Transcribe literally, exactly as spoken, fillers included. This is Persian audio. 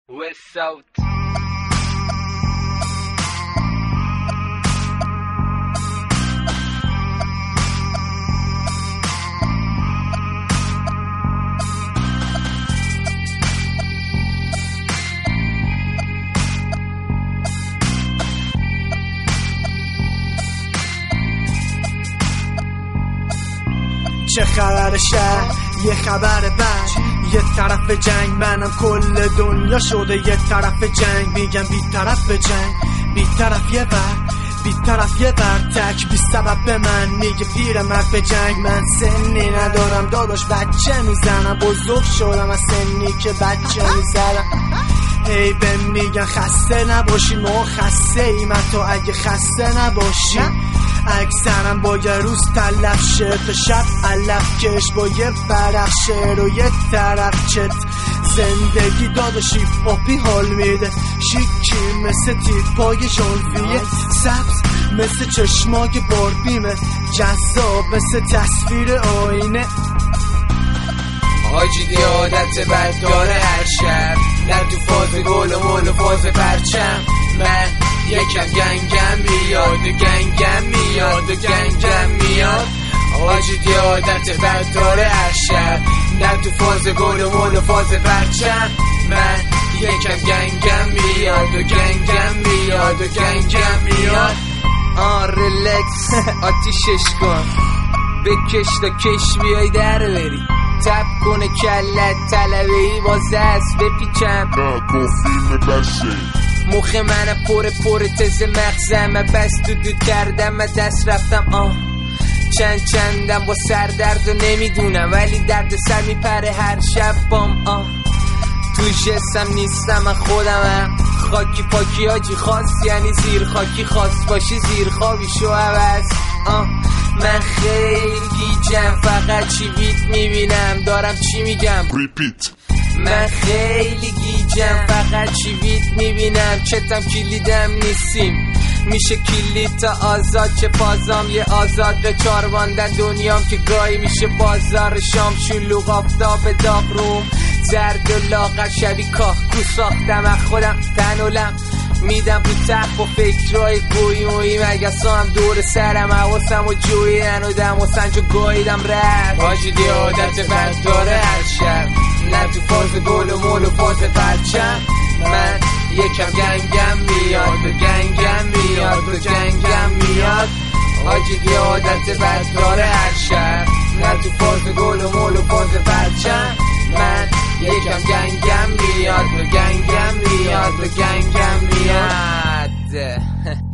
West South. چه خبر شهر یه خبر بد، یه طرف جنگ منم کل دنیا شده یه طرف جنگ. میگم بی طرف جنگ، بی طرف یه بر، بی طرف یه بر تک بی سبب به من میگه پیر مرد به جنگ. من سنی ندارم داداش بچه میزنم، بزرگ شدم از سنی که بچه میزنم. هی به میگن خسته نباشی، ما خسته ایم تو اگه خسته نباشی. اکثرم با یه روز تلف شه تا شب علف کش با یه برخشه رو یه طرف چت. زندگی داداشی پاپی حال میده، شیکی مثل تیپای ژانویه، سبز مثل چشمای باربیمه، جذاب مثل تصویر آینه. حاجی عادت بد داره هر شب، نه تو فاز گل و مول و فاز پرچم. من یکم گنگم میاد و گنگم میاد و گنگم میاد. حاجی عادت بد داره هر شب، نه تو فاز گل و مول و فاز پرچم. من یکم گنگم میاد و گنگم میاد و گنگم میاد. آن ریلکس آتیشش کن، بکش تا کش بیای در بری. تب کنه کلت طلبه ای بازه است بپیچم، نه گفتیم بسه مخ من پر پر تز مغزم بس تو دود کردم من دست رفتم. آه چند چندم با سردرد و نمیدونم، ولی درد سر میپره هر شب بام. آه تو جسم نیستم من خودمم، خاکی پاکی آجی خواست یعنی زیر خاکی، خواست باشی زیر خوابی شو عوض. آه من خیلی گیجم، فقط چی بیت میبینم دارم چی میگم ریپیت. من خیلی گیجم، فقط چی بیت میبینم چتم کلیدم نیستیم. میشه کلید تا آزاد چه فازام یه آزاد به چارواندن دنیام که گاهی میشه بازار شام. شلوغ آفتاب داغ روم زرد و لاغر شبی کاه کو ساختم از خودم تنولم. میدم رو تخت با فکرهای گویی مویی مگس هم دور سرم، حواسم و جویین و دم و سنج و گاییدم رفت. حاجی عادت بد داره هر شب، نه تو فاز گل و مول و فاز پرچم. من یکم گنگم میاد و گنگم میاد و گنگم میاد. حاجی عادت بد داره هر شب، نه تو فاز گل و مول و فاز پرچم. من یکم گنگم میاد و گنگم میاد و گنگم میاد.